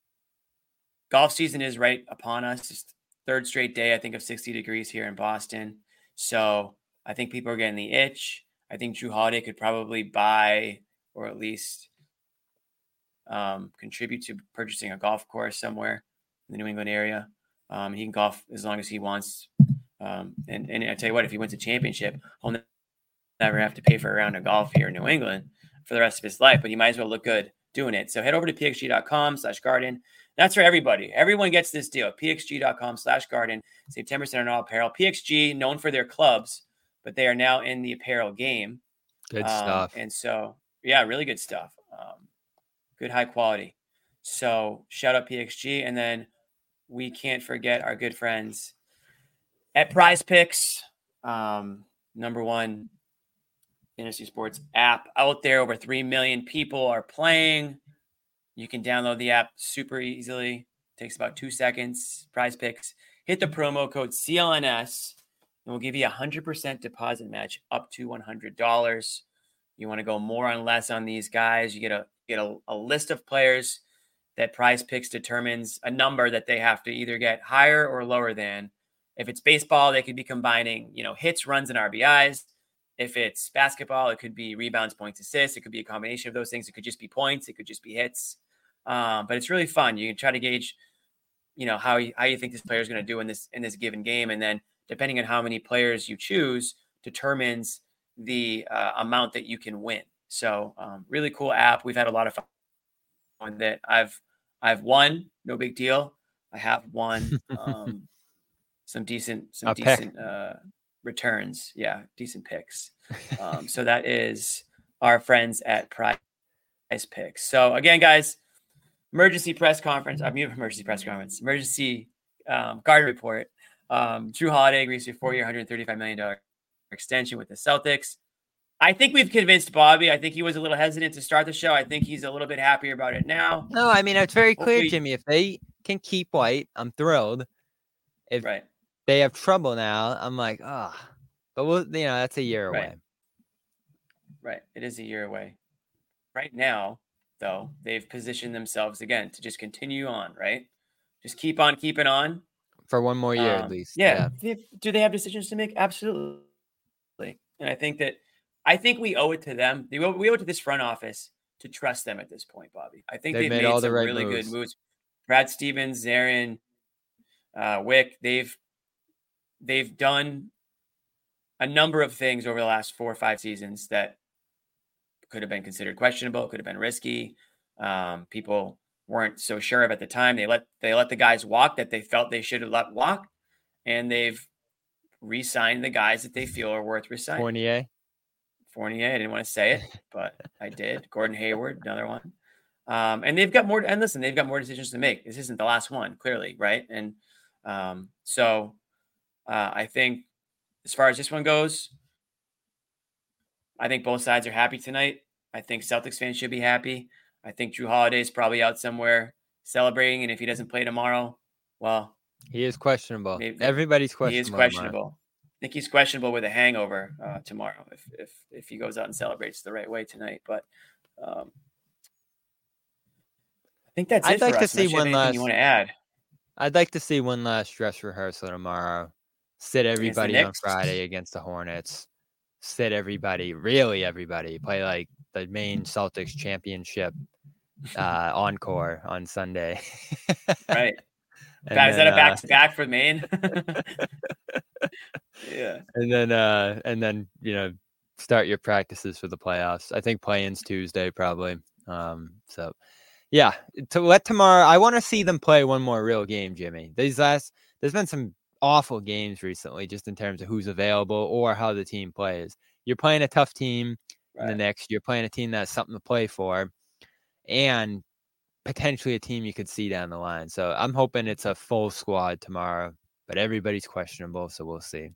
golf season is right upon us. It's third straight day, I think, of sixty degrees here in Boston. So I think people are getting the itch. I think Jrue Holiday could probably buy, or at least um, contribute to purchasing a golf course somewhere in the New England area. Um, he can golf as long as he wants. Um, and, and I tell you what, if he wins a championship, he'll never have to pay for a round of golf here in New England for the rest of his life, but he might as well look good doing it. So head over to P X G dot com slash Garden. That's for everybody. Everyone gets this deal. P X G dot com slash Garden. Save ten percent on all apparel. P X G, known for their clubs, but they are now in the apparel game. Good um, stuff. And so, yeah, really good stuff. Um, good high quality. So shout out P X G. And then we can't forget our good friends at Prize Picks, um, number one fantasy sports app out there. Over three million people are playing. You can download the app super easily. It takes about two seconds. Prize Picks. Hit the promo code C L N S, and we'll give you a one hundred percent deposit match up to one hundred dollars. You want to go more on less on these guys, you get a get a, a list of players that Prize Picks determines a number that they have to either get higher or lower than. If it's baseball, they could be combining, you know, hits, runs, and R B Is. If it's basketball, it could be rebounds, points, assists. It could be a combination of those things. It could just be points. It could just be hits. Um, but it's really fun. You can try to gauge, you know, how you, how you think this player is going to do in this in this given game, and then depending on how many players you choose, determines the uh, amount that you can win. So, um, really cool app. We've had a lot of fun on that. I've I've won. No big deal. I have won um, some decent some a decent uh, returns. Yeah, decent picks. Um, so that is our friends at Prize Picks. So again, guys. Emergency press conference. I mean, emergency press conference. Emergency um, Garden report. Um, Jrue Holiday agrees to a four-year, one hundred thirty-five million dollars extension with the Celtics. I think we've convinced Bobby. I think he was a little hesitant to start the show. I think he's a little bit happier about it now. No, I mean, it's very clear, Hopefully, Jimmy. If they can keep White, I'm thrilled. If right. they have trouble now, I'm like, ah. Oh. But we'll, you know, that's a year away. Right. right. It is a year away. Right now, though, they've positioned themselves again to just continue on, right? Just keep on keeping on. For one more year, um, at least. Yeah. yeah. Do they have decisions to make? Absolutely. And I think that, I think we owe it to them. We owe, we owe it to this front office to trust them at this point, Bobby. I think they've, they've made, made all some the right really moves. good moves. Brad Stevens, Zarin, uh, Wick, they've, they've done a number of things over the last four or five seasons that could have been considered questionable, could have been risky. Um, people weren't so sure of at the time. They let they let the guys walk that they felt they should have let walk, and they've re-signed the guys that they feel are worth re-signing. Fournier. Fournier. I didn't want to say it, but I did. Gordon Hayward, another one. Um, and they've got more. And listen, they've got more decisions to make. This isn't the last one, clearly, right? And um, so uh, I think as far as this one goes, I think both sides are happy tonight. I think Celtics fans should be happy. I think Drew Holiday is probably out somewhere celebrating, and if he doesn't play tomorrow, well, he is questionable. maybe, Everybody's questionable. He is questionable. Tomorrow. I think he's questionable with a hangover uh, tomorrow if if if he goes out and celebrates the right way tonight. But um, I think that's I'd it like for to us. see one last. You want to add? I'd like to see one last dress rehearsal tomorrow. Sit everybody on Friday against the Hornets. Sit everybody, really everybody. Play like the main Celtics championship uh, encore on Sunday. Right. And is then, that a back uh, to back for Maine? Yeah. And then, uh, and then you know, start your practices for the playoffs. I think play-in's Tuesday probably. Um, so, yeah, to let tomorrow. I want to see them play one more real game, Jimmy. These last, there's been some awful games recently, just in terms of who's available or how the team plays. You're playing a tough team right. in the next. You're playing a team that's something to play for, and potentially a team you could see down the line. So I'm hoping it's a full squad tomorrow, but everybody's questionable, so we'll see.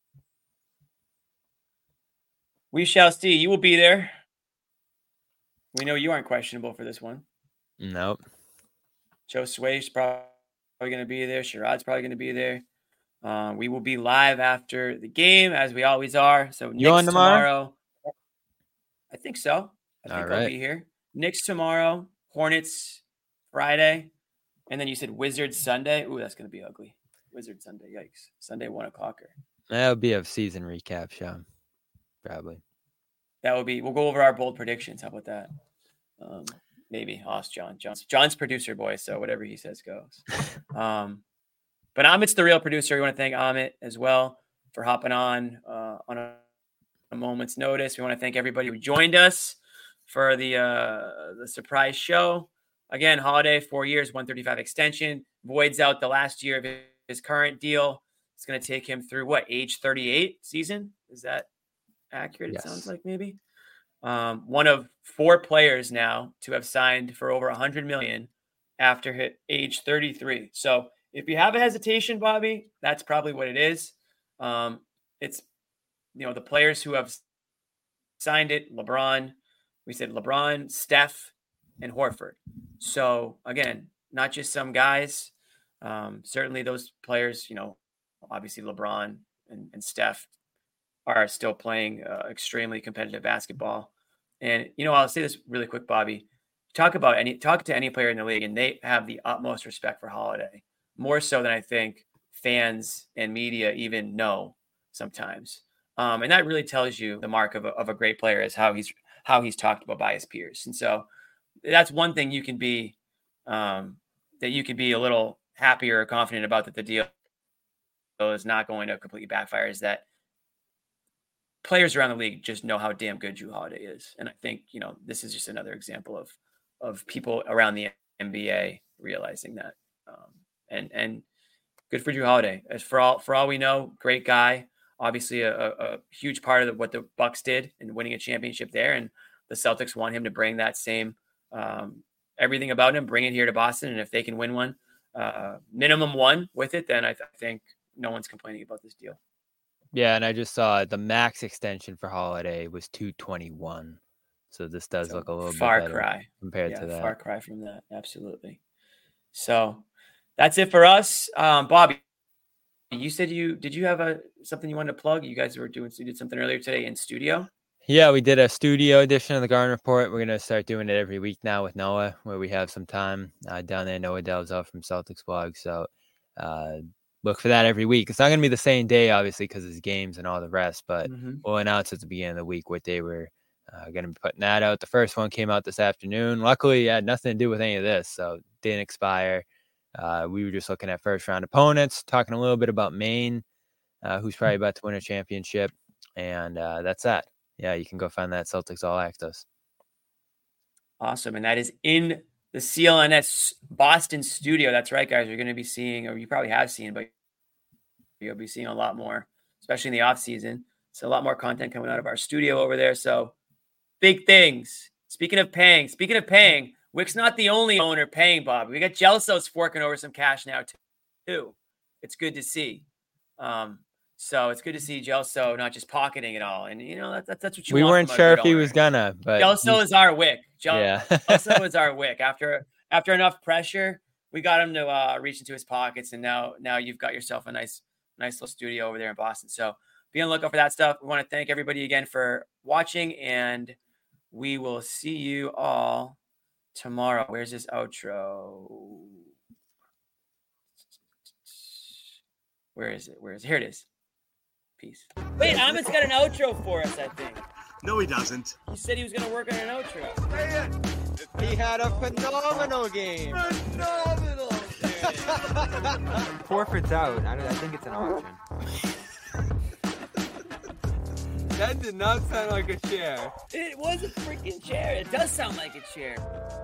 We shall see. You will be there. We know you aren't questionable for this one. Nope. Joe Sway's probably going to be there. Sherrod's probably going to be there. Uh, we will be live after the game, as we always are. So you on tomorrow? tomorrow? I think so. I think All I'll right. be here. Knicks tomorrow. Hornets Friday. And then you said Wizards Sunday. Ooh, that's going to be ugly. Wizards Sunday. Yikes. Sunday, one o'clocker. That'll be a season recap show. Probably. That would be, we'll go over our bold predictions. How about that? Um, maybe. Ask John. John's, John's producer boy, so whatever he says goes. Um, but Amit's the real producer. We want to thank Amit as well for hopping on uh, on a, a moment's notice. We want to thank everybody who joined us for the uh, the surprise show. Again, Holiday, four years, one thirty-five extension. Voids out the last year of his current deal. It's going to take him through, what, age thirty-eight season? Is that accurate? Yes. It sounds like maybe. Um, one of four players now to have signed for over one hundred million dollars after hit age thirty-three. So if you have a hesitation, Bobby, that's probably what it is. Um, it's, you know, the players who have signed it, LeBron, we said LeBron, Steph, and Horford. So again, not just some guys. Um, certainly those players, you know, obviously LeBron and, and Steph are still playing uh, extremely competitive basketball. And, you know, I'll say this really quick, Bobby. Talk about any, talk to any player in the league, and they have the utmost respect for Holiday, more so than I think fans and media even know sometimes. Um, and that really tells you the mark of a, of a great player is how he's, how he's talked about by his peers. And so that's one thing you can be, um, that you can be a little happier or confident about, that the deal is not going to completely backfire, is that players around the league just know how damn good Drew Holiday is. And I think, you know, this is just another example of, of people around the N B A realizing that. Um, and, and good for Drew Holiday. As for all, for all we know, great guy, obviously a, a, a huge part of the, what the Bucks did in winning a championship there. And the Celtics want him to bring that same, um, everything about him, bring it here to Boston. And if they can win one, uh, minimum one with it, then I, th- I think no one's complaining about this deal. Yeah, and I just saw the max extension for Holiday was two twenty-one. So this does so look a little far bit better cry compared yeah, to that. Far cry from that. Absolutely. So that's it for us. Um, Bobby, you said you, did you have a, something you wanted to plug? You guys were doing, you did something earlier today in studio. Yeah, we did a studio edition of the Garden Report. We're going to start doing it every week now with Noah, where we have some time uh, down there. Noah Delzo from Celtics Blog. So uh, look for that every week. It's not going to be the same day, obviously, because it's games and all the rest, but mm-hmm. we'll announce at the beginning of the week what day we're uh, going to be putting that out. The first one came out this afternoon. Luckily, it had nothing to do with any of this, so it didn't expire. Uh, we were just looking at first round opponents, talking a little bit about Maine, uh, who's probably about to win a championship, and uh, that's that. Yeah, you can go find that Celtics All Access. Awesome. And that is in the C L N S Boston studio. That's right, guys. You're going to be seeing, or you probably have seen, but you'll be seeing a lot more, especially in the off season. So a lot more content coming out of our studio over there. So big things. Speaking of paying, speaking of paying, Wick's not the only owner paying, Bob. We got Gelso's forking over some cash now too. It's good to see. Um, so it's good to see Gelso not just pocketing it all. And you know that's that's what you. We want weren't from a sure good if he owner. was gonna, but Gelso is our Wick. Gel- yeah. Gelso is our Wick. After after enough pressure, we got him to uh, reach into his pockets, and now now you've got yourself a nice nice little studio over there in Boston. So be on the lookout for that stuff. We want to thank everybody again for watching, and we will see you all tomorrow. Where's this outro? Where is it? Where is it? Here it is. Peace. Wait, Amit's got an outro for us, I think. No, he doesn't. He said he was going to work on an outro. He had a phenomenal game. Phenomenal. Forfeit's out. I, don't, I think it's an auction. That did not sound like a chair. It was a freaking chair. It does sound like a chair.